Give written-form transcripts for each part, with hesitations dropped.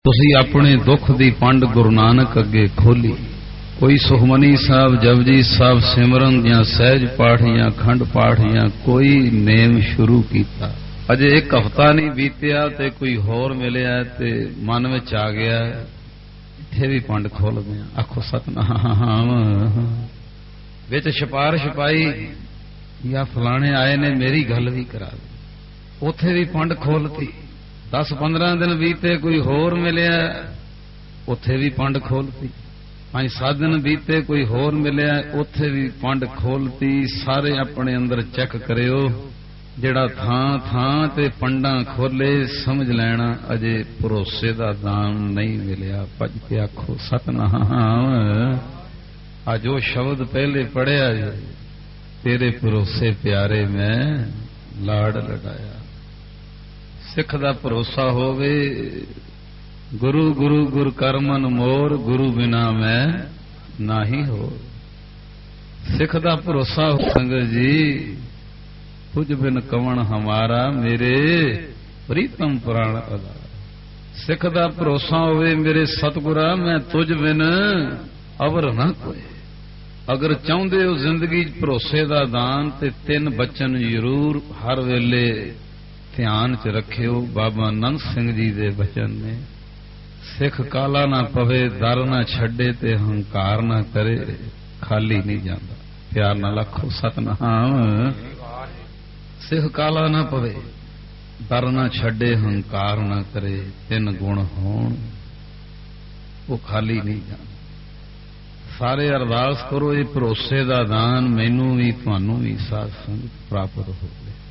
तुसी अपने दुख दी पंड गुरु नानक अगे खोली। कोई सुखमनी साहब जपजी साहब सिमरन या सहज पाठ या खंड पाठ या कोई नेम शुरू किया। अजे एक हफ्ता नहीं बीतिया ते कोई होर मिलिया ते मन में आ गया इत्थे भी पंड खोल गया। आखो सतनाम। विच सिफारिश पाई या फलाने आए ने मेरी गल भी करा दी, उथे भी पंड खोलती। 10-15 दिन बीते कोई होर मिलिया उथे भी पंड खोलती। 5-7 दिन बीते कोई होर मिलिया उथे भी पंड खोलती। सारे अपने अंदर चेक करियो, जेड़ा थां थां ते पंडा खोले समझ लेना अजे भरोसे दा दान नहीं मिलिया। भज के आखो सतनाम। आज वो शब्द पहले पढ़िया तेरे भरोसे प्यारे मैं लाड़ लड़ाया। सिख दा भरोसा होवे गुरु गुरु गुर कर मन मोर, गुरु बिना मैं नाही हो। सिख दा भरोसा हो संगत जी तुझ बिन कवण हमारा मेरे प्रीतम प्राण अदा। सिख दा भरोसा होवे मेरे सतगुरा मैं तुझ बिन अवर ना कोई। अगर चाहुंदे हो जिंदगी भरोसे दा दान ते 3 बचन जरूर हर वेले ध्यान च रखियो। बाबा नंद सिंह जी दे बचन ने, सिख काला ना पवे दर ना छड्डे ते हंकार ना करे, खाली नहीं जाता। प्यार नाल आखो सतनाम। सिख काला ना पवे दर ना छड्डे हंकार ना करे, 3 गुण होण वो खाली नहीं जाता। सारे अरदास करो ये भरोसे दा दान मैनू भी तुहानू भी साध संगत प्राप्त हो।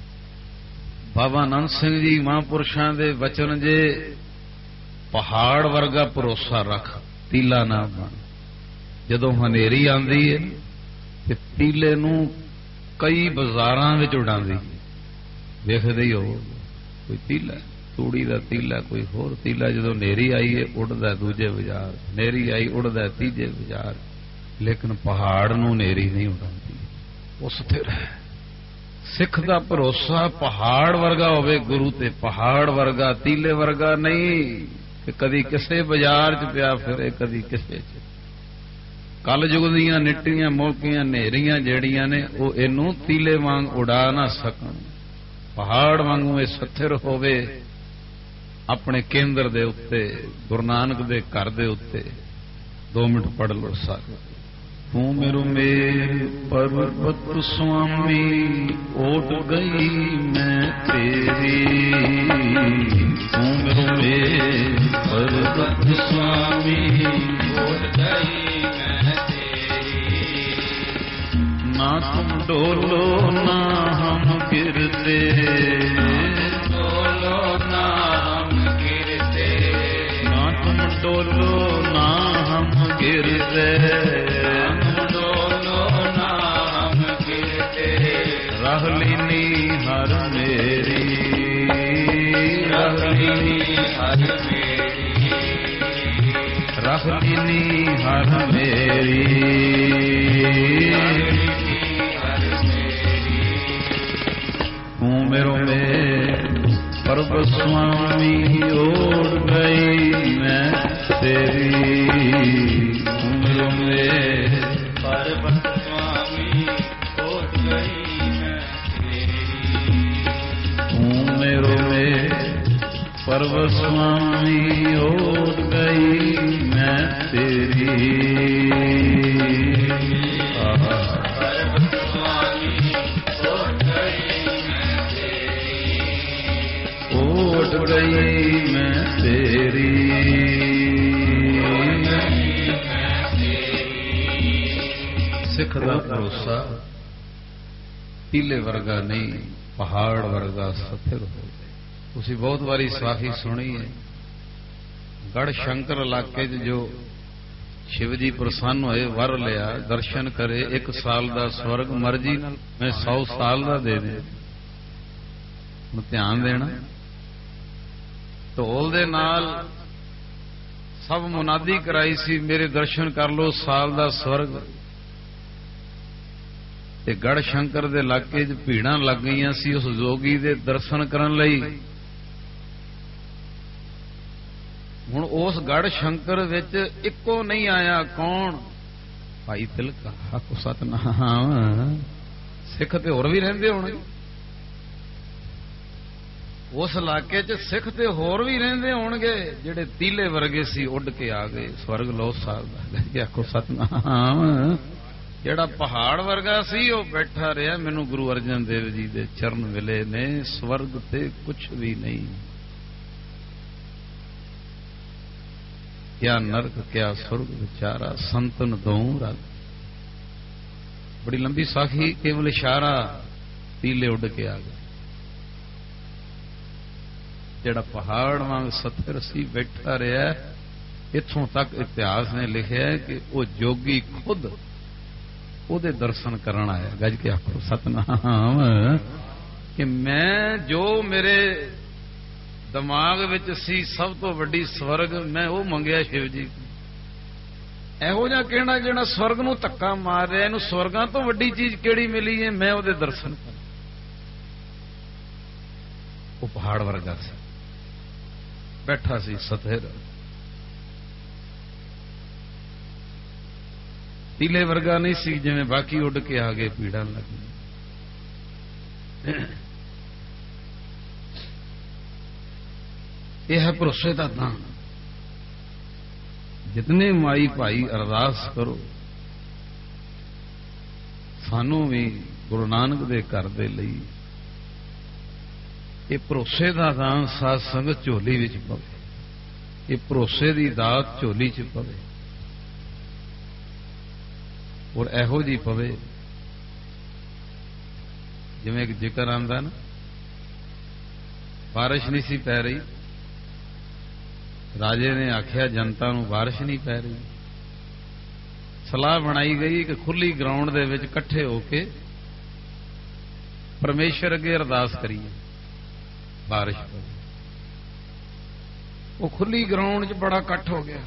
बाबा नंद सिंह जी महापुरुषां दे वचन जे पहाड़ वर्गा भरोसा रख, तीला ना बन। जदों हनेरी आंदी है ते तीले नूं कई बाजारां विच उडांदी, वेखदे ही हो कोई तीला तूड़ी दा तीला कोई होर तीला। जदों नेरी आई है उड़दा दूजे बाजार, नेरी आई उड़दा तीजे बाजार। लेकिन पहाड़ नूं नेरी नहीं उडांदी, वो स्थिर है। सिख दा भरोसा पहाड़ वर्गा होवे गुरु ते, पहाड़ वर्गा तीले वर्गा नहीं कि कदी किसे बाजार च पिया फिरे कदी किसे च। कल युग दियां निट्टियां मोकियां नेरियां जेड़ियां ने वो इनू तीले वांग उड़ा ना सकन। पहाड़ वांगू ये स्थिर होवे अपने केंद्र दे उत्ते, गुरु नानक दे घर दे उत्ते। 2 मिनट पढ़ लो सारे। तू मेरो मेर पर्वत स्वामी ओट गई मैं तेरी। तू मेरो मेर पर्वत स्वामी ओट गई मैं तेरी। ना तुम डोलो ना हम गिरते, डोलो ना हम गिरते। ना तुम डोलो ना हम गिरते, रहलीनी हर मेरी, रहलीनी हर मेरी, रहलीनी हर मेरी, हर मेरी। तू मेरो में पर्वत स्वामी ओढ़ गई मैं तेरी। तू मेरो में पर्वत स्वामी ओढ़ गई पर्वत स्वामी ओढ़ गई मैं तेरी। पर्वत स्वामी ओढ़ गई मैं तेरी, ओढ़ गई मैं तेरी। सिख दा भरोसा तीले वर्गा नहीं पहाड़ वर्गा स्थिर हो। तुसी बहुत बारी साखी सुनी है। गढ़ शंकर इलाके जो शिव जी प्रसन्न होए वर लिया दर्शन करे 1 साल का स्वर्ग मर्जी मैं 100 साल का दे दे। ध्यान देना ढोल दे नाल सब मुनादी कराई सी मेरे दर्शन कर लो साल का स्वर्ग। ते गढ़ शंकर दे इलाके च भीड़ां लग गईयां सी उस जोगी दे दर्शन करन लई। ਹੁਣ ਉਸ ਗੜ ਸ਼ੰਕਰ ਵਿੱਚ ਇੱਕੋ ਨਹੀਂ ਆਇਆ, ਕੌਣ? ਭਾਈ ਤਿਲਕ। ਆਖੋ ਸਤਨਾਮ। ਸਿੱਖ ਤੇ ਹੋਰ ਵੀ ਰਹਿੰਦੇ ਹੋਣਗੇ ਉਸ ਇਲਾਕੇ 'ਚ, ਸਿੱਖ ਤੇ ਹੋਰ ਵੀ ਰਹਿੰਦੇ ਹੋਣਗੇ ਜਿਹੜੇ ਤੀਲੇ ਵਰਗੇ ਸੀ, ਉੱਡ ਕੇ ਆ ਗਏ ਸਵਰਗ ਲੋ ਸਾਹਿਬ ਦਾ। ਆਖੋ ਸਤਨਾਮ। ਜਿਹੜਾ ਪਹਾੜ ਵਰਗਾ ਸੀ ਉਹ ਬੈਠਾ ਰਿਹਾ। ਮੈਨੂੰ ਗੁਰੂ ਅਰਜਨ ਦੇਵ ਜੀ ਦੇ ਚਰਨ ਮਿਲੇ ਨੇ। ਸਵਰਗ ਤੇ ਕੁਛ ਵੀ ਨਹੀਂ, ਕਿਆ ਨਰਕ ਕਿਆ ਸੁਰਗ ਵਿਚਾਰਾ, ਸੰਤਨ ਦਊ ਰਗ। ਬੜੀ ਲੰਬੀ ਸਾਖੀ, ਕੇਵਲ ਇਸ਼ਾਰਾ, ਤੀਲੇ ਉੱਡ ਕੇ ਆ ਗਏ। ਜਿਹੜਾ ਪਹਾੜ ਵਾਂਗ ਸਥਿਰ ਸੀ ਬੈਠਾ ਰਿਹਾ। ਇੱਥੋਂ ਤੱਕ ਇਤਿਹਾਸ ਨੇ ਲਿਖਿਆ ਕਿ ਉਹ ਜੋਗੀ ਖੁਦ ਉਹਦੇ ਦਰਸ਼ਨ ਕਰਨ ਆਇਆ। ਗੱਜ ਕੇ ਆਖੋ ਸਤਨਾਮ। ਕਿ ਮੈਂ ਜੋ ਮੇਰੇ ਦਿਮਾਗ ਵਿੱਚ ਸੀ ਸਭ ਤੋਂ ਵੱਡੀ ਸਵਰਗ, ਮੈਂ ਉਹ ਮੰਗਿਆ ਸ਼ਿਵ ਜੀ। ਇਹੋ ਜਿਹਾ ਕਹਿਣਾ ਜਿਹੜਾ ਸਵਰਗ ਨੂੰ ਧੱਕਾ ਮਾਰ ਰਿਹਾ, ਇਹਨੂੰ ਸਵਰਗਾਂ ਤੋਂ ਵੱਡੀ ਚੀਜ਼ ਕਿਹੜੀ ਮਿਲੀ ਹੈ? ਮੈਂ ਉਹਦੇ ਦਰਸ਼ਨ ਕਰ। ਉਹ ਪਹਾੜ ਵਰਗਾ ਸੀ, ਬੈਠਾ ਸੀ ਸਥਿਰ। ਤੀਲੇ ਵਰਗਾ ਨਹੀਂ ਸੀ ਜਿਵੇਂ ਬਾਕੀ ਉੱਡ ਕੇ ਆ ਗਏ ਪੀੜਾਂ ਲੱਗੀਆਂ। ਇਹ ਹੈ ਭਰੋਸੇ ਦਾ ਦਾਨ। ਜਿਤਨੇ ਮਾਈ ਭਾਈ ਅਰਦਾਸ ਕਰੋ, ਸਾਨੂੰ ਵੀ ਗੁਰੂ ਨਾਨਕ ਦੇ ਘਰ ਦੇ ਲਈ ਇਹ ਭਰੋਸੇ ਦਾ ਦਾਨ ਸਾਧ ਸੰਗਤ ਝੋਲੀ ਵਿੱਚ ਪਵੇ। ਇਹ ਭਰੋਸੇ ਦੀ ਦਾਤ ਝੋਲੀ 'ਚ ਪਵੇ, ਔਰ ਇਹੋ ਜਿਹੀ ਪਵੇ ਜਿਵੇਂ ਇੱਕ ਜ਼ਿਕਰ ਆਉਂਦਾ ਨਾ, ਬਾਰਿਸ਼ ਨਹੀਂ ਸੀ ਪੈ ਰਹੀ, ਰਾਜੇ ਨੇ ਆਖਿਆ ਜਨਤਾ ਨੂੰ ਬਾਰਿਸ਼ ਨਹੀਂ ਪੈ ਰਹੀ। ਸਲਾਹ ਬਣਾਈ ਗਈ ਕਿ ਖੁੱਲੀ ਗਰਾਊਂਡ ਦੇ ਵਿੱਚ ਇਕੱਠੇ ਹੋ ਕੇ ਪਰਮੇਸ਼ਰ ਅੱਗੇ ਅਰਦਾਸ ਕਰੀਏ ਬਾਰਿਸ਼ ਪਵੇ। ਉਹ ਖੁੱਲੀ ਗਰਾਊਂਡ 'ਚ ਬੜਾ ਇਕੱਠ ਹੋ ਗਿਆ।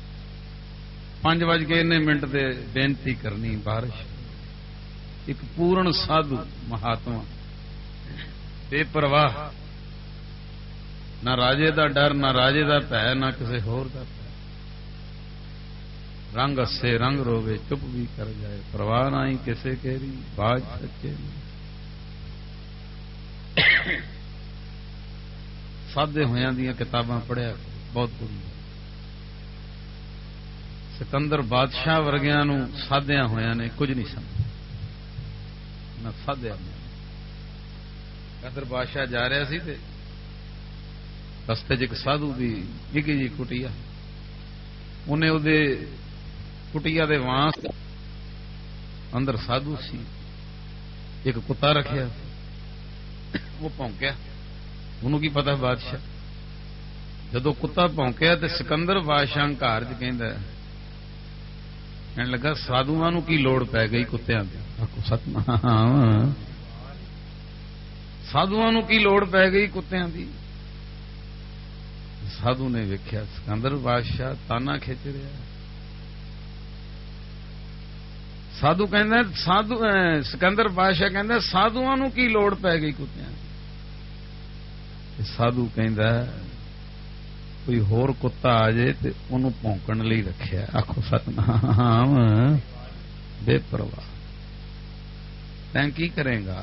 5:09 ਤੇ ਬੇਨਤੀ ਕਰਨੀ ਬਾਰਿਸ਼। ਇੱਕ ਪੂਰਨ ਸਾਧੂ ਮਹਾਤਮਾ, ਬੇਪਰਵਾਹ, ਨਾ ਰਾਜੇ ਦਾ ਡਰ, ਨਾ ਰਾਜੇ ਦਾ ਭੈ, ਨਾ ਕਿਸੇ ਹੋਰ ਦਾ ਭੈ। ਰੰਗ ਹੱਸੇ ਰੰਗ ਰੋਵੇ, ਚੁੱਪ ਵੀ ਕਰ ਜਾਏ, ਪਰਵਾਹ ਨਾ ਹੀ ਕਿਸੇ ਕੇਰੀ, ਬਾਜ ਸੱਚੇ। ਸਾਦੇ ਹੋਇਆਂ ਦੀਆਂ ਕਿਤਾਬਾਂ ਪੜ੍ਹਿਆ ਬਹੁਤ ਗੁਰੂ। ਸਿਕੰਦਰ ਬਾਦਸ਼ਾਹ ਵਰਗਿਆਂ ਨੂੰ ਸਾਧਿਆਂ ਹੋਇਆਂ ਨੇ ਕੁਝ ਨਹੀਂ ਸਮਝਿਆ, ਨਾ ਸਾਧਿਆ। ਸਿਕੰਦਰ ਬਾਦਸ਼ਾਹ ਜਾ ਰਿਹਾ ਸੀ ਤੇ ਰਸਤੇ 'ਚ ਇੱਕ ਸਾਧੂ ਦੀ ਨਿੱਕੀ ਜਿਹੀ ਕੁਟੀਆ, ਉਹਨੇ ਉਹਦੇ ਕੁਟੀਆ ਦੇ ਵਾਂਸ ਅੰਦਰ ਸਾਧੂ ਸੀ, ਇੱਕ ਕੁੱਤਾ ਰੱਖਿਆ। ਉਹ ਭੌਂਕਿਆ, ਉਹਨੂੰ ਕੀ ਪਤਾ ਬਾਦਸ਼ਾਹ। ਜਦੋਂ ਕੁੱਤਾ ਭੌਂਕਿਆ ਤੇ ਸਿਕੰਦਰ ਬਾਦਸ਼ਾਹ ਘਰ 'ਚ ਕਹਿਣ ਲੱਗਾ, ਸਾਧੂਆਂ ਨੂੰ ਕੀ ਲੋੜ ਪੈ ਗਈ ਕੁੱਤਿਆਂ ਦੀ? ਆਖੋ ਸਤਨਾਮ। ਸਾਧੂਆਂ ਨੂੰ ਕੀ ਲੋੜ ਪੈ ਗਈ ਕੁੱਤਿਆਂ ਦੀ? ਸਾਧੂ ਨੇ ਵੇਖਿਆ ਸਿਕੰਦਰ ਬਾਦਸ਼ਾਹ ਤਾਨਾ ਖਿੱਚ ਰਿਹਾ। ਸਾਧੂ ਕਹਿੰਦਾ, ਸਿਕੰਦਰ ਬਾਦਸ਼ਾਹ ਕਹਿੰਦਾ, ਸਾਧੂਆਂ ਨੂੰ ਕੀ ਲੋੜ ਪੈ ਗਈ ਕੁੱਤਿਆਂ ਦੀ? ਸਾਧੂ ਕਹਿੰਦਾ, ਕੋਈ ਹੋਰ ਕੁੱਤਾ ਆ ਜਾਏ ਤੇ ਉਹਨੂੰ ਭੌਂਕਣ ਲਈ ਰੱਖਿਆ। ਆਖੋ ਸਤਨਾਮ। ਬੇਪਰਵਾਹ। ਤੈਂ ਕੀ ਕਰੇਗਾ?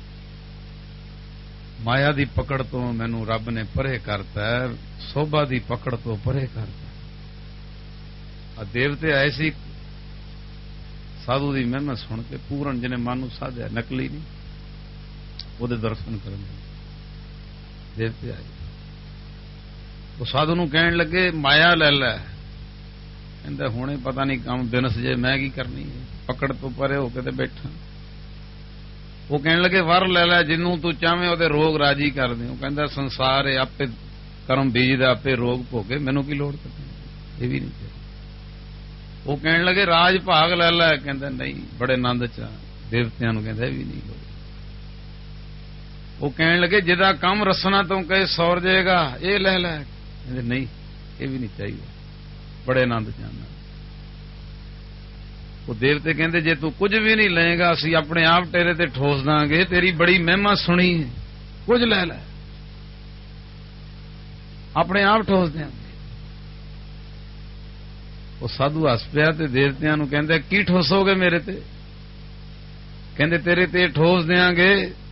ਮਾਇਆ ਦੀ ਪਕੜ ਤੋਂ ਮੈਨੂੰ ਰੱਬ ਨੇ ਪਰੇ ਕਰਤਾ, ਸੋਭਾ ਦੀ ਪਕੜ ਤੋਂ ਪਰੇ ਕਰਤਾ। ਆ ਦੇਵਤੇ ਆਏ ਸੀ ਸਾਧੂ ਦੀ ਮਹਿਮਾ ਸੁਣ ਕੇ, ਪੂਰਨ ਜਿਹਨੇ ਮਨ ਨੂੰ ਸਾਧਿਆ, ਨਕਲੀ ਨਹੀਂ, ਉਹਦੇ ਦਰਸ਼ਨ ਕਰਨ ਦੇਵਤੇ ਆਏ। ਉਹ ਸਾਧੂ ਨੂੰ ਕਹਿਣ ਲੱਗੇ, ਮਾਇਆ ਲੈ ਲੈ। ਕਹਿੰਦਾ, ਹੁਣੇ ਪਤਾ ਨਹੀਂ ਕੰਮ ਬਿਨਸ ਜੇ, ਮੈਂ ਕੀ ਕਰਨੀ ਹੈ, ਪਕੜ ਤੋਂ ਪਰੇ ਹੋ ਕੇ ਤੇ ਬੈਠਾ। ਉਹ ਕਹਿਣ ਲੱਗੇ, ਵਰ ਲੈ ਲੈ, ਜਿਹਨੂੰ ਤੂੰ ਚਾਹਵੇਂ ਉਹਦੇ ਰੋਗ ਰਾਜੀ ਕਰ ਦੇ। ਉਹ ਕਹਿੰਦਾ, ਸੰਸਾਰ ਹੈ, ਆਪੇ ਕਰਮ ਬੀਜਦਾ, ਆਪੇ ਰੋਗ ਭੋਗੇ, ਮੈਨੂੰ ਕੀ ਲੋੜ ਪਈ? ਇਹ ਵੀ ਨਹੀਂ ਚਾਹੀਦਾ। ਉਹ ਕਹਿਣ ਲੱਗੇ, ਰਾਜ ਭਾਗ ਲੈ ਲੈ। ਕਹਿੰਦਾ, ਨਹੀਂ, ਬੜੇ ਆਨੰਦ ਚ। ਦੇਵਤਿਆਂ ਨੂੰ ਕਹਿੰਦਾ, ਇਹ ਵੀ ਨਹੀਂ ਲੋੜ। ਉਹ ਕਹਿਣ ਲੱਗੇ, ਜਿਹਦਾ ਕੰਮ ਰਸਨਾ ਤੋਂ ਕਹੇ ਸੌਰ ਜਾਏਗਾ, ਇਹ ਲੈ ਲੈ। ਕਹਿੰਦੇ, ਨਹੀਂ, ਇਹ ਵੀ ਨਹੀਂ ਚਾਹੀਦਾ, ਬੜੇ ਆਨੰਦ ਚ ਆਉਂਦਾ। ਉਹ ਦੇਵਤੇ ਕਹਿੰਦੇ, ਜੇ ਤੂੰ ਕੁਝ ਵੀ ਨਹੀਂ ਲਏਗਾ, ਅਸੀਂ ਆਪਣੇ ਆਪ ਤੇਰੇ ਤੇ ਠੋਸ ਦਾਂਗੇ, ਤੇਰੀ ਬੜੀ ਮਹਿਮਾ ਸੁਣੀ ਹੈ, ਕੁਝ ਲੈ ਲੈ, ਆਪਣੇ ਆਪ ਠੋਸ ਦਿਆਂਗੇ। वो साधु हस पिया ते देवतियां नूं कहंदे की ठोसोगे मेरे ते? कहंदे तेरे ते ठोस देंगे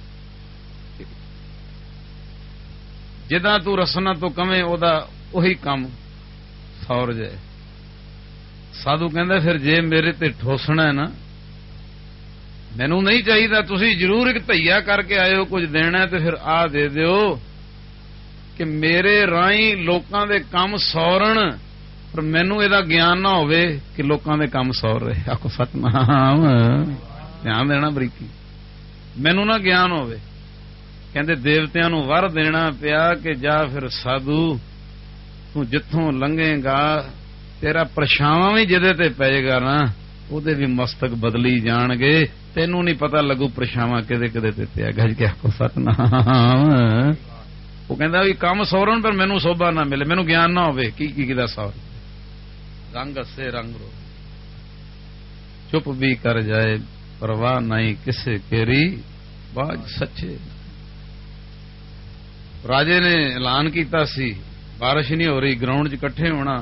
जिदा तू रसना तो कवें ओदा उही काम सौर जाए। साधु कहंदा फिर जे मेरे ते ठोसना है ना, मैनू नहीं चाहिए, तुसी जरूर एक धैया करके आए हो, कुछ देना है तो फिर आ दे दिओ कि मेरे राही लोकां दे काम सौरन, पर मैनू इहदा ज्ञान ना होवे कि लोकां दे काम सौर रहे। आखो सतनाम, ध्यान देना बरीकी, मैनू ना ज्ञान होवे। कहंदे देवतियां नूं वर देना पिया कि जा फिर साधु तू जिथों लंघेगा तेरा परछावां भी जिहदे ते पेगा ना ਉਹਦੇ भी मस्तक बदली जाणगे, तेनू नहीं पता लगू परछावां किदे किदे ते पिया। गज के आखो सतनाम। वो कहंदा भी काम सौरन पर मैनू शोभा ना मिले, मैनू ज्ञान ना होवे की किदा सौर। रंग हसे रंग रो चुप भी कर जाए परवाह नहीं किसे केरी बाज सच्चे। राजे ने ऐलान किया सी बारिश नहीं हो रही, ग्राउंड च इकट्ठे होना,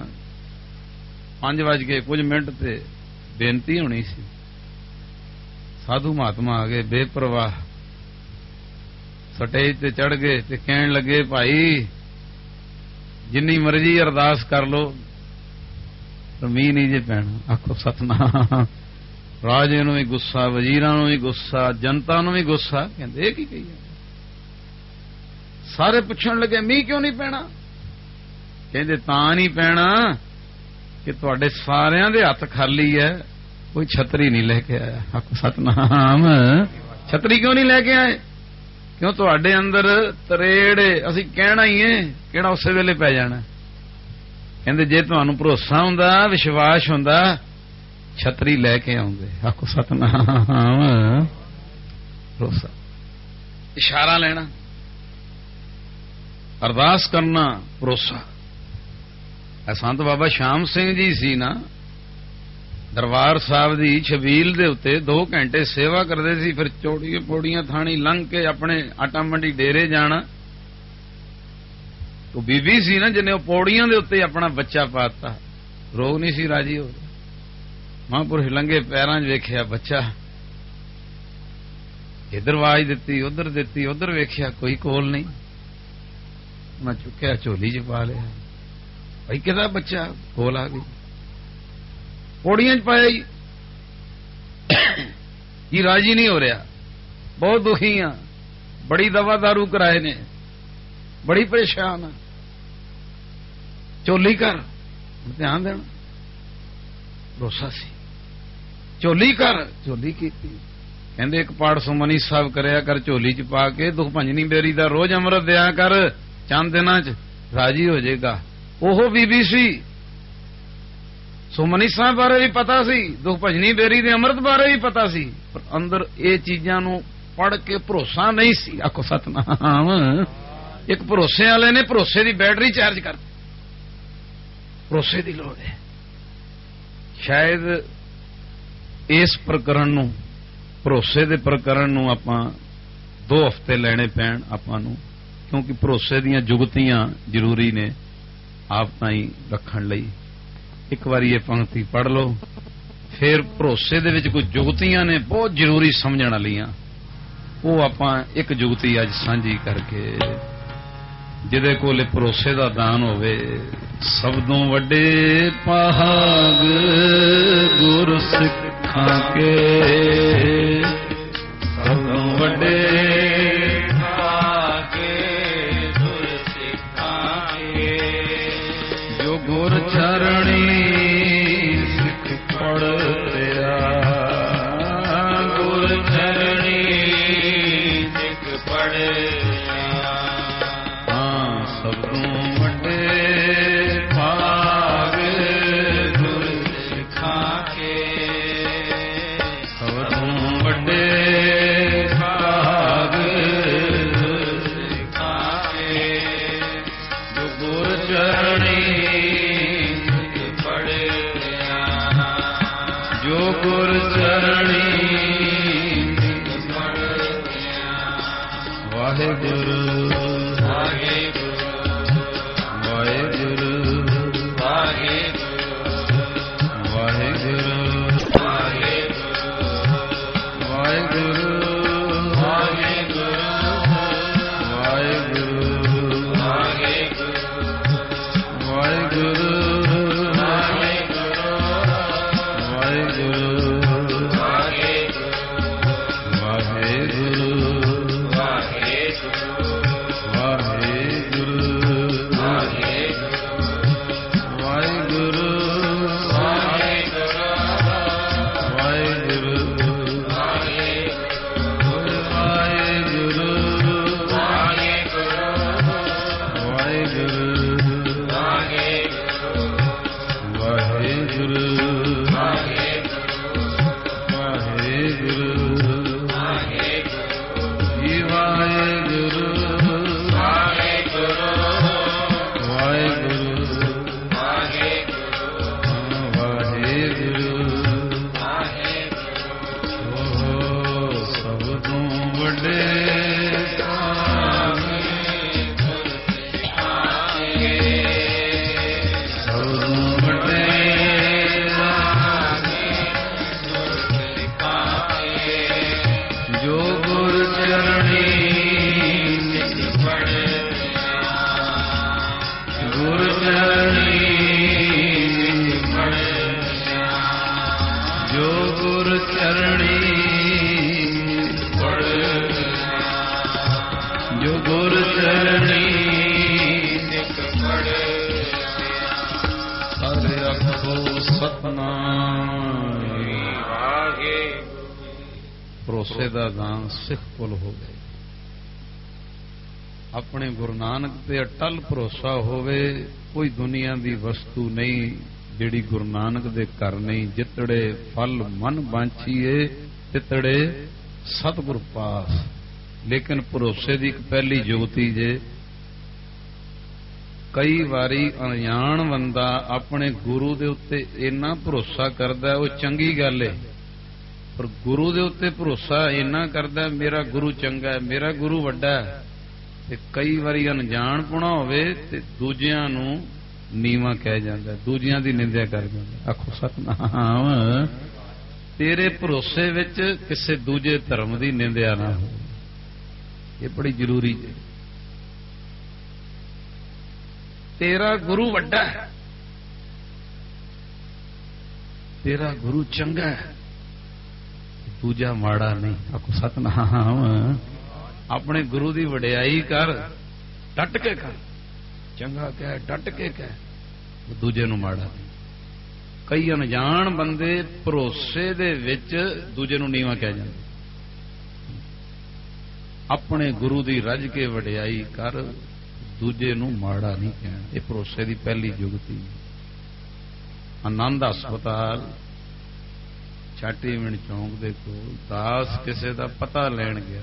5:00 ते बेनती होनी सी। साधु महात्मा आ गए बेपरवाह, स्टेज ते चढ़ गए ते कहन लगे भाई जिन्नी मर्जी अरदास कर लो पर मीह नहीं जे पैना। आखो सतनाम। राजे नूं भी गुस्सा, वजीरां नूं भी गुस्सा, जनता नूं भी गुस्सा। कहंदे की कही सारे पुछण लगे मीह क्यों नहीं पैना? कहंदे तां नहीं पैना कि तुहाडे सारियां दे हत्थ खाली है, कोई छतरी नहीं लेके आया। आखो सतनाम। छतरी क्यों नहीं लेके आए? क्यों तुहाडे अंदर तरेड़ असीं कहना ही है, किहड़ा उसे वेले पै जाना। कहंदे जे तुहानूं भरोसा हुंदा, विश्वास हुंदा, छतरी लेके आउंदे। आखो सतनाम। भरोसा, इशारा लेना, अरदास करना, भरोसा। संत बाबा श्याम सिंह जी सी ना, दरबार साहब दी छबील दे उत्ते 2 घंटे सेवा करते सी, फिर चौड़ियां पौड़ियां थाणी लंघ के अपने आटा मंडी डेरे जाना। तो बीबी सी ना जिन्हें पौड़ियां दे उत्ते अपना बच्चा पाता, रोग नहीं सी राजी हो। महापुरुष लंघे पैरां च वेखिया बच्चा, इधर आवाज दिती, उधर वेखिया कोई कोल नहीं, मैं चुक्या झोली च पा लिया। भाई किहदा बच्चा? कोल आ गई, पौड़ियां च पाया ही राजी नहीं हो रहा, बहुत दुखी हाँ, बड़ी दवा दारू कराए ने, बड़ी परेशान, झोली कर, ध्यान देना, भरोसा सी, झोली कर, झोली की। कहंदे एक पाठ सुमनी साहब करया कर झोली च पा के, दुख भंजनी बेरी दा रोज अमृत दिया कर, चंद दिनां च राजी हो जाएगा। ओहो बीबी सी, सुमनी साहब बारे भी पता सी, दुख भजनी बेरी दे अमृत बारे भी पता सी, पर अंदर ये चीजां नूं पढ़ के भरोसा नहीं सी। आखो सतनाम। एक भरोसे वाले ने भरोसे की बैटरी चार्ज कर, भरोसे की लोड़ है। शायद इस प्रकरण नूं, भरोसे दे प्रकरण नूं आपां 2 हफ्ते लेने पैण आपां नूं, क्योंकि भरोसे दीयां जुगतियां जरूरी ने आप ताईं रखण लई। एक बार ये पंक्ति पढ़ लो, फिर भरोसे दे विच कुछ जुगतियां ने बहुत जरूरी समझण वालियां, वो आपां एक जुगती अज सांझी करके, जिहदे कोल भरोसे दा दान होवे। सबदों वड्डे भाग गुर सिखां के, सबदों वड्डे भाग गुर सिखां के, जो गुर चरणी सिख पढ़िया, गुर चरणी सिख पढ़िया। हाँ सबदों वड्डे भाग गुर सिखां के, सबदों वड्डे भाग गुर सिखां के, जो गुर चरणी गुर चरणी वाहेगुरु वाहेगुरु वाहेगुरु वाहेगुरु ਆਖੋ ਸਤਨਾਮ। ਭਰੋਸੇ ਦਾ ਦਾਨ ਸਿੱਖ ਕੋਲ ਹੋਵੇ, ਆਪਣੇ ਗੁਰੂ ਨਾਨਕ ਤੇ ਅਟਲ ਭਰੋਸਾ ਹੋਵੇ। ਕੋਈ ਦੁਨੀਆ ਦੀ ਵਸਤੂ ਨਹੀਂ ਜਿਹੜੀ ਗੁਰੂ ਨਾਨਕ ਦੇ ਘਰ ਨਹੀਂ। ਜਿਤੜੇ ਫਲ ਮਨ ਬਾਂਛੀਏ ਤਿਤੜੇ ਸਤਿਗੁਰ ਪਾਸ। ਲੇਕਿਨ ਭਰੋਸੇ ਦੀ ਇੱਕ ਪਹਿਲੀ ਜੁਗਤੀ ਜੇ, ਕਈ ਵਾਰੀ ਅਣਜਾਣ ਬੰਦਾ ਆਪਣੇ ਗੁਰੂ ਦੇ ਉੱਤੇ ਇੰਨਾ ਭਰੋਸਾ ਕਰਦਾ, ਉਹ ਚੰਗੀ ਗੱਲ ਹੈ, ਪਰ ਗੁਰੂ ਦੇ ਉੱਤੇ ਭਰੋਸਾ ਇੰਨਾ ਕਰਦਾ ਮੇਰਾ ਗੁਰੂ ਚੰਗਾ ਹੈ, ਮੇਰਾ ਗੁਰੂ ਵੱਡਾ ਹੈ, ਤੇ ਕਈ ਵਾਰੀ ਅਣਜਾਣਪੁਣਾ ਹੋਵੇ ਤੇ ਦੂਜਿਆਂ ਨੂੰ ਨੀਵਾਂ ਕਹਿ ਜਾਂਦਾ, ਦੂਜਿਆਂ ਦੀ ਨਿੰਦਿਆ ਕਰ ਜਾਂਦਾ। ਆਖੋ ਸਤਨਾਮ। ਤੇਰੇ ਭਰੋਸੇ ਵਿੱਚ ਕਿਸੇ ਦੂਜੇ ਧਰਮ ਦੀ ਨਿੰਦਿਆ ਨਾ ਹੋਵੇ, ਇਹ ਬੜੀ ਜ਼ਰੂਰੀ ਹੈ। ਤੇਰਾ ਗੁਰੂ ਵੱਡਾ ਹੈ, ਤੇਰਾ ਗੁਰੂ ਚੰਗਾ ਹੈ, ਦੂਜਾ ਮਾੜਾ ਨਹੀਂ। ਆਖੋ ਸਤਨਾਮ। ਆਪਣੇ ਗੁਰੂ ਦੀ ਵਡਿਆਈ ਕਰ, ਡਟ ਕੇ ਕਰ, ਚੰਗਾ ਕਹਿ, ਡਟ ਕੇ ਕਹਿ, ਦੂਜੇ ਨੂੰ ਮਾੜਾ ਨਹੀਂ। ਕਈ ਅਣਜਾਣ ਬੰਦੇ ਭਰੋਸੇ ਦੇ ਵਿੱਚ ਦੂਜੇ ਨੂੰ ਨੀਵਾਂ ਕਹਿ ਜਾਂਦੇ। ਆਪਣੇ ਗੁਰੂ ਦੀ ਰੱਜ ਕੇ ਵਡਿਆਈ ਕਰ, ਦੂਜੇ ਨੂੰ ਮਾੜਾ ਨਹੀਂ ਕਹਿਣਾ। ਇਹ ਭਰੋਸੇ ਦੀ ਪਹਿਲੀ ਜੁਗਤੀ। ਆਨੰਦ ਹਸਪਤਾਲ ਛਾਟੀਵਿੰਡ ਚੌਂਕ ਦੇ ਕੋਲ ਦਾਸ ਕਿਸੇ ਦਾ ਪਤਾ ਲੈਣ ਗਿਆ,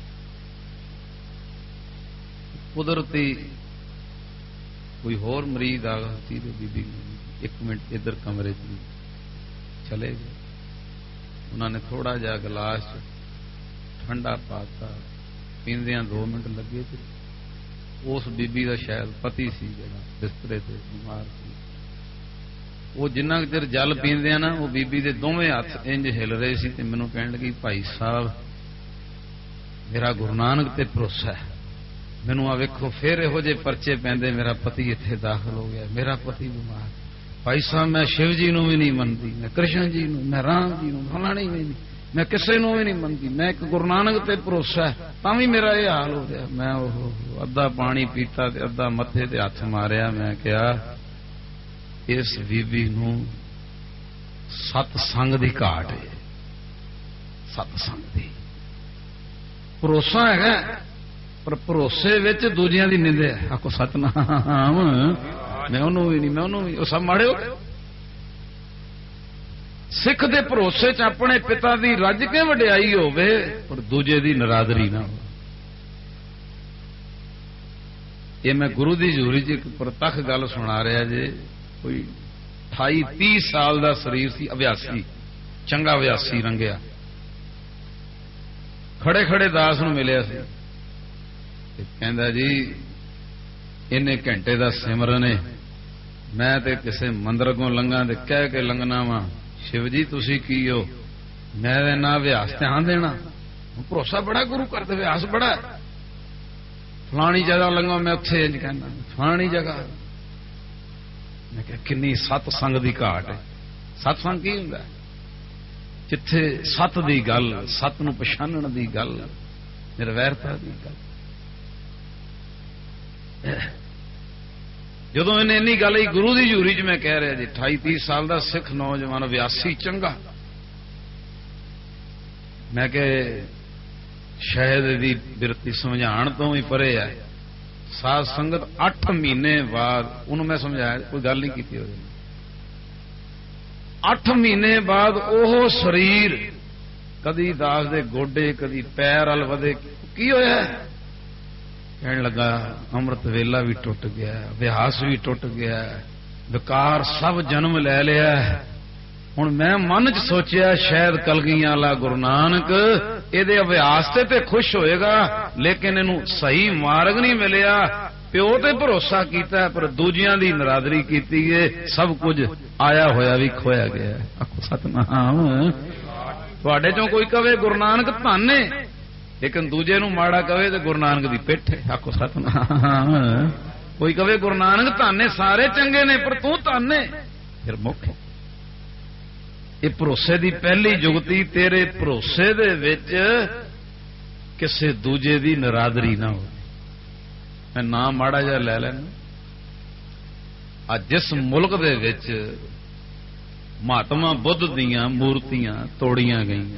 ਕੁਦਰਤੀ ਕੋਈ ਹੋਰ ਮਰੀਜ਼ ਆ ਗਿਆ ਸੀ ਤੇ ਬੀਬੀ ਇੱਕ ਮਿੰਟ ਇੱਧਰ ਕਮਰੇ 'ਚ ਚਲੇ ਗਏ। ਉਹਨਾਂ ਨੇ ਥੋੜਾ ਜਿਹਾ ਗਲਾਸ 'ਚ ਠੰਡਾ ਪਾਤਾ, ਪੀਂਦਿਆਂ 2 ਮਿੰਟ ਲੱਗੇ ਤੇ ਉਸ ਬੀਬੀ ਦਾ ਸ਼ਾਇਦ ਪਤੀ ਸੀ ਜਿਹੜਾ ਬਿਸਤਰੇ ਤੇ ਬਿਮਾਰ ਸੀ, ਉਹ ਜਿੰਨਾ ਕੁ ਚਿਰ ਜਲ ਪੀਂਦੇ ਆ ਨਾ, ਉਹ ਬੀਬੀ ਦੇ ਦੋਵੇਂ ਹੱਥ ਇੰਜ ਹਿਲ ਰਹੇ ਸੀ ਤੇ ਮੈਨੂੰ ਕਹਿਣ ਲੱਗੀ, ਭਾਈ ਸਾਹਿਬ ਮੇਰਾ ਗੁਰੂ ਨਾਨਕ ਤੇ ਭਰੋਸਾ ਹੈ, ਮੈਨੂੰ ਆ ਵੇਖੋ ਫਿਰ ਇਹੋ ਜਿਹੇ ਪਰਚੇ ਪੈਂਦੇ, ਮੇਰਾ ਪਤੀ ਇੱਥੇ ਦਾਖਲ ਹੋ ਗਿਆ, ਮੇਰਾ ਪਤੀ ਬਿਮਾਰ। ਭਾਈ ਸਾਹਿਬ ਮੈਂ ਸ਼ਿਵ ਜੀ ਨੂੰ ਵੀ ਨਹੀਂ ਮੰਨਦੀ, ਮੈਂ ਕ੍ਰਿਸ਼ਨ ਜੀ ਨੂੰ, ਮੈਂ ਰਾਮ ਜੀ ਨੂੰ, ਫਲਾਣੀ ਵੀ ਨਹੀਂ, ਮੈਂ ਕਿਸੇ ਨੂੰ ਵੀ ਨਹੀਂ ਮੰਨਦੀ, ਮੈਂ ਇੱਕ ਗੁਰੂ ਨਾਨਕ ਤੇ ਭਰੋਸਾ ਹੈ, ਤਾਂ ਵੀ ਮੇਰਾ ਇਹ ਹਾਲ ਹੋ ਰਿਹਾ। ਮੈਂ ਉਹ ਅੱਧਾ ਪਾਣੀ ਪੀਤਾ ਤੇ ਅੱਧਾ ਮੱਥੇ ਤੇ ਹੱਥ ਮਾਰਿਆ। ਮੈਂ ਕਿਹਾ ਇਸ ਬੀਬੀ ਨੂੰ ਸਤ ਸੰਗ ਦੀ ਘਾਟ ਹੈ, ਸਤ ਸੰਗ ਦੀ। ਭਰੋਸਾ ਹੈਗਾ ਪਰ ਭਰੋਸੇ ਵਿੱਚ ਦੂਜਿਆਂ ਦੀ ਨਿੰਦਿਆ। ਆਖੋ ਸਤਨਾਮ। ਮੈਂ ਉਹਨੂੰ ਵੀ ਨਹੀਂ, ਮੈਂ ਉਹਨੂੰ ਵੀ, ਉਹ ਸਭ ਮਾੜੇ ਹੋ ਗਏ। ਸਿੱਖ ਦੇ ਭਰੋਸੇ 'ਚ ਆਪਣੇ ਪਿਤਾ ਦੀ ਰੱਜ ਕੇ ਵਡਿਆਈ ਹੋਵੇ ਪਰ ਦੂਜੇ ਦੀ ਨਰਾਦਰੀ ਨਾ ਹੋਵੇ। ਇਹ ਮੈਂ ਗੁਰੂ ਦੀ ਹਜ਼ੂਰੀ 'ਚ ਇੱਕ ਪ੍ਰਤੱਖ ਗੱਲ ਸੁਣਾ ਰਿਹਾ ਜੇ। ਕੋਈ 28-30 ਸਾਲ ਦਾ ਸਰੀਰ ਸੀ, ਅਭਿਆਸੀ, ਚੰਗਾ ਅਭਿਆਸੀ ਰੰਗਿਆ, ਖੜੇ ਖੜੇ ਦਾਸ ਨੂੰ ਮਿਲਿਆ ਸੀ ਤੇ ਕਹਿੰਦਾ ਜੀ ਇੰਨੇ ਘੰਟੇ ਦਾ ਸਿਮਰਨ ਹੈ, ਮੈਂ ਤੇ ਕਿਸੇ ਮੰਦਰ ਕੋਲ ਲੰਘਾਂ ਤੇ ਕਹਿ ਕੇ ਲੰਘਣਾ ਵਾ, ਸ਼ਿਵ ਜੀ ਤੁਸੀਂ ਕੀ ਹੋ, ਮੈਂ ਇੰਨਾ ਅਭਿਆਸ ਧਿਆਨ ਦੇਣਾ, ਭਰੋਸਾ ਬੜਾ ਗੁਰੂ ਕਰਦੇ, ਅਭਿਆਸ ਬੜਾ, ਫਲਾਣੀ ਜਗ੍ਹਾ ਲੰਘਾਂ ਮੈਂ ਉੱਥੇ ਇੰਜ ਕਹਿੰਦਾ, ਫਲਾਣੀ ਜਗ੍ਹਾ। ਮੈਂ ਕਿਹਾ ਕਿੰਨੀ ਸਤ ਸੰਗ ਦੀ ਘਾਟ ਹੈ। ਸਤ ਸੰਗ ਕੀ ਹੁੰਦਾ? ਜਿੱਥੇ ਸਤ ਦੀ ਗੱਲ, ਸਤ ਨੂੰ ਪਛਾਣਨ ਦੀ ਗੱਲ, ਨਿਰਵੈਰਤਾ ਦੀ ਗੱਲ। ਜਦੋਂ ਇਹਨੇ ਇੰਨੀ ਗੱਲ ਹੀ ਗੁਰੂ ਦੀ ਹਜ਼ੂਰੀ 'ਚ ਮੈਂ ਕਹਿ ਰਿਹਾ ਜੀ, 28-30 ਸਾਲ ਦਾ ਸਿੱਖ ਨੌਜਵਾਨ ਅਭਿਆਸੀ ਚੰਗਾ, ਮੈਂ ਕਿਹਾ ਸ਼ਾਇਦ ਇਹਦੀ ਬਿਰਤੀ ਸਮਝਾਉਣ ਤੋਂ ਵੀ ਪਰੇ ਹੈ। ਸਾਧ ਸੰਗਤ 8 ਮਹੀਨੇ ਬਾਅਦ ਉਹਨੂੰ ਮੈਂ ਸਮਝਾਇਆ, ਕੋਈ ਗੱਲ ਨਹੀਂ ਕੀਤੀ ਉਹਦੇ, 8 ਮਹੀਨੇ ਬਾਅਦ ਉਹ ਸਰੀਰ ਕਦੀ ਦਾਸ ਦੇ ਗੋਡੇ ਕਦੀ ਪੈਰ ਵੱਲ ਵਧੇ। ਕੀ ਹੋਇਆ? ਕਹਿਣ ਲੱਗਾ ਅੰਮ੍ਰਿਤ ਵੇਲਾ ਵੀ ਟੁੱਟ ਗਿਆ, ਅਭਿਆਸ ਵੀ ਟੁੱਟ ਗਿਆ, ਵਿਕਾਰ ਸਭ ਜਨਮ ਲੈ ਲਿਆ। ਹੁਣ ਮੈਂ ਮਨ 'ਚ ਸੋਚਿਆ ਸ਼ਾਇਦ ਕਲਗੀਆਂ ਵਾਲਾ ਗੁਰੂ ਨਾਨਕ ਇਹਦੇ ਅਭਿਆਸ ਤੇ ਖੁਸ਼ ਹੋਏਗਾ, ਲੇਕਿਨ ਇਹਨੂੰ ਸਹੀ ਮਾਰਗ ਨਹੀਂ ਮਿਲਿਆ। ਪਿਓ ਤੇ ਭਰੋਸਾ ਕੀਤਾ ਪਰ ਦੂਜਿਆਂ ਦੀ ਨਰਾਦਰੀ ਕੀਤੀ ਏ, ਸਭ ਕੁਝ ਆਇਆ ਹੋਇਆ ਵੀ ਖੋਇਆ ਗਿਆ। ਆਖੋ ਸਤਨਾਮ। ਤੁਹਾਡੇ ਚੋਂ ਕੋਈ ਕਵੇ ਗੁਰੂ ਨਾਨਕ ਧੰਨ ਏ, ਲੇਕਿਨ ਦੂਜੇ ਨੂੰ ਮਾੜਾ ਕਵੇ ਤੇ ਗੁਰੂ ਨਾਨਕ ਦੀ ਪਿੱਠ ਹੈ। ਆਖੋ ਸਤਨਾਮ। ਕੋਈ ਕਵੇ ਗੁਰੂ ਨਾਨਕ ਧੰਨ ਏ, ਸਾਰੇ ਚੰਗੇ ਨੇ ਪਰ ਤੂੰ ਧੰਨ ਏ, ਫਿਰ ਮੁੱਖ। ਇਹ ਭਰੋਸੇ ਦੀ ਪਹਿਲੀ ਜੁਗਤੀ, ਤੇਰੇ ਭਰੋਸੇ ਦੇ ਵਿੱਚ ਕਿਸੇ ਦੂਜੇ ਦੀ ਨਰਾਦਰੀ ਨਾ ਹੋਵੇ। ਮੈਂ ਨਾਮ ਮਾੜਾ ਜਿਹਾ ਲੈ ਲੈਣਾ। ਅੱਜ ਜਿਸ ਮੁਲਕ ਦੇ ਵਿੱਚ महात्मा बुद्ध दीयां मूर्तियां तोड़ियां गईयां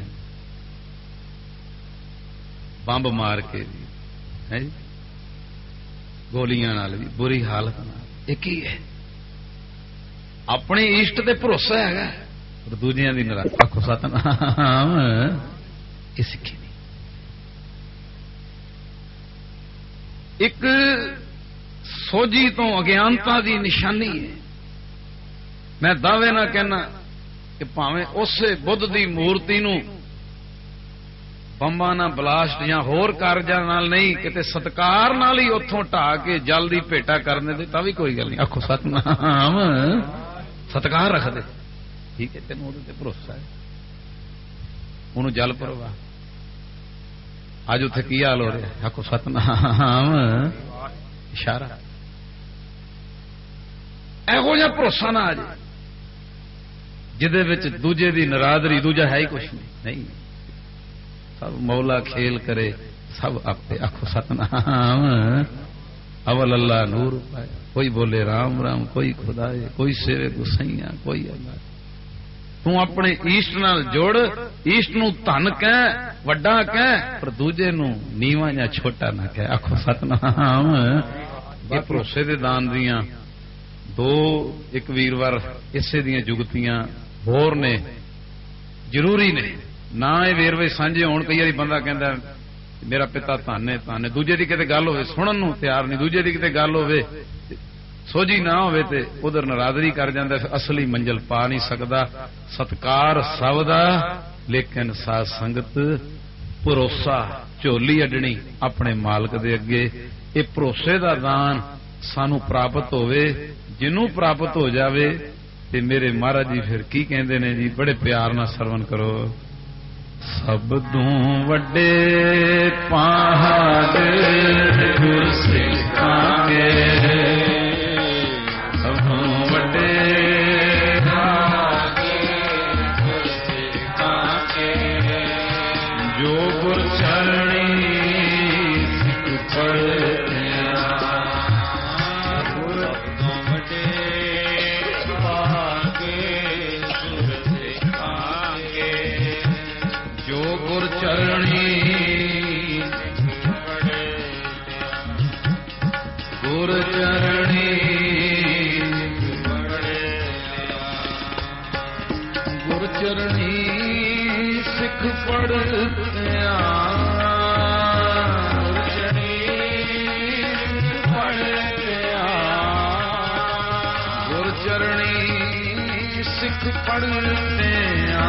बंब मार के भी है जी, गोलियां नाल भी बुरी हालत नाल। एक ही है अपने इष्ट ते भरोसा है और दूजियां दी नाराज। आखो सतनाम ये सिक्खी नहीं। एक सोझी तो अज्ञानता की निशानी है। मैं दावे ना कहना कि भावें उस बुद्ध की मूर्ति नूं बंबां नाल बलास्ट या होर कारजां नाल नहीं किते सत्कार नाल ही उत्थों ढा के जल दी भेटा करने दे तां भी कोई गल नहीं। आखो सतनाम सत्कार रख दे ठीक है, तेन उहदे ते भरोसा है, उहनूं जल परवा। अज उत्थे की हाल हो रहा? आखो सतनाम इशारा। इहो जिहा भरोसा ना आ जाए जिहदे विच दूजे दी नरादरी, दूजा है ही कुछ नहीं, सब मौला खेल करे सब आपे। आखो सतनाम अवल अल्लाह नूर पाए। कोई बोले राम राम, कोई खुदाए, कोई सेवे गुसैया, कोई अल्लाह। तू अपने ईष्ट नाल जोड़, ईष्ट नूं धन कह, वड्डा कह, पर दूजे नूं नीवा या छोटा ना कह। आखो सतनाम। ये भरोसे दे दान दियां दो एक वीरवार इसे दियां जुगतियां होर ने, जरूरी ने ना। ये वेरवे सांझे होण, कई वारी बंदा कहंदा मेरा पिता धन है धन है, दूजे की किते गल होवे सुनन नूं तैयार नहीं, दूजे की किते गल होवे सोझी ना होवे ते उधर नरादरी कर जांदा, असली मंजिल पा नहीं सकदा। सत्कार सब दा लेकिन साध संगत भरोसा, झोली अड्डनी अपने मालक दे अगे। ये भरोसे दा दान सानू प्राप्त होवे, जिन्नू प्राप्त हो जावे ते मेरे महाराज जी फिर की कहंदे ने जी, बड़े प्यार नाल सरवण करो। सबदों वड्डे पहाड़ गुरसिखां के, सबदों वड्डे पहाड़ गुरसिखां के, जो गुर चरणी सिख पढ़तिया। सबदों वड्डे पहाड़ गुरसिखां के, जो गुर चरणी गुर चरणी गुर चरणी सिख पढ़तिया। गुर चरणी पढ़तिया, गुर चरणी सिख पढ़तिया।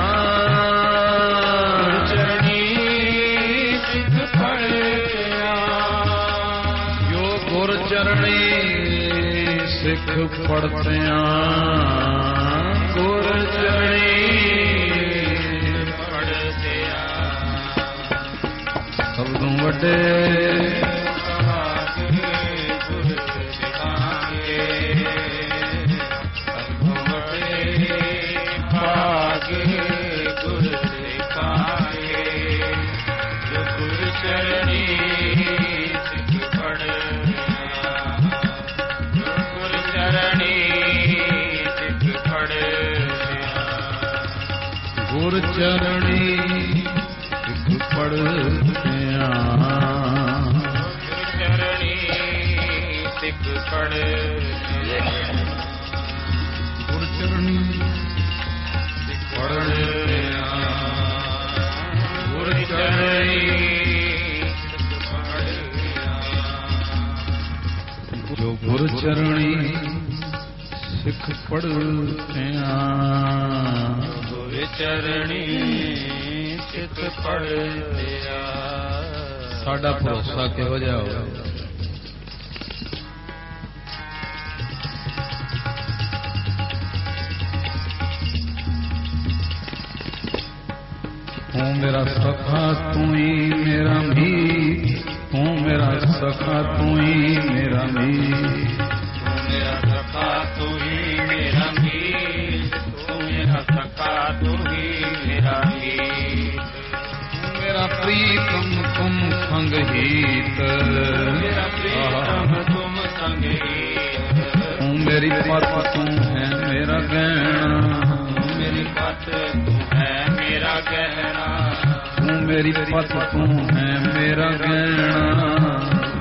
चरणी सिख पढ़तिया, गुर चरणी पढ़तिया। सबदों वड्डे गुर सिखांगे, सबदों वड्डे भागे गुर सिखांगे, जो गुर चरणी सिख पढ़तिया। गुर चरणी सिख पढ़तिया, गुर चरणी सिख पढ़तिया। गुर चरणी सिख पढ़तिया, गुर चरणी सिख पढ़तिया। जो गुर चरणी सिख पढ़तिया, गुर चरणी सिख पढ़तिया। साडा भरोसा किहो जिहा होवे? तू मेरा सखा तू ही मेरा मीत, तू मेरा सखा तू ही मेरा मीत, तू मेरा सखा तू ही मेरा मीत, तू मेरा सखा तू ही मेरा मीत। मेरा प्रीतम तुम संग हीत, मेरा प्रीतम तुम संग हीत। तू मेरी पत तुम है मेरा गहना, पत तू है मेरा गहना, तू मेरी पत तू है मेरा गहना,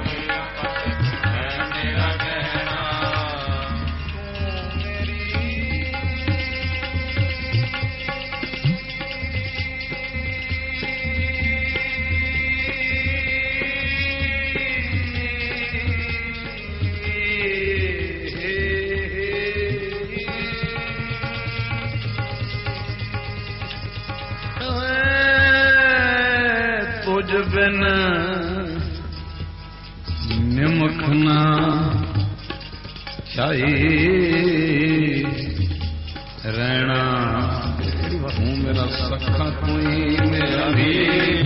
तुझ बिन निमख ना चाहिए रहना, तू मेरा सखा तू ही मेरा वीर,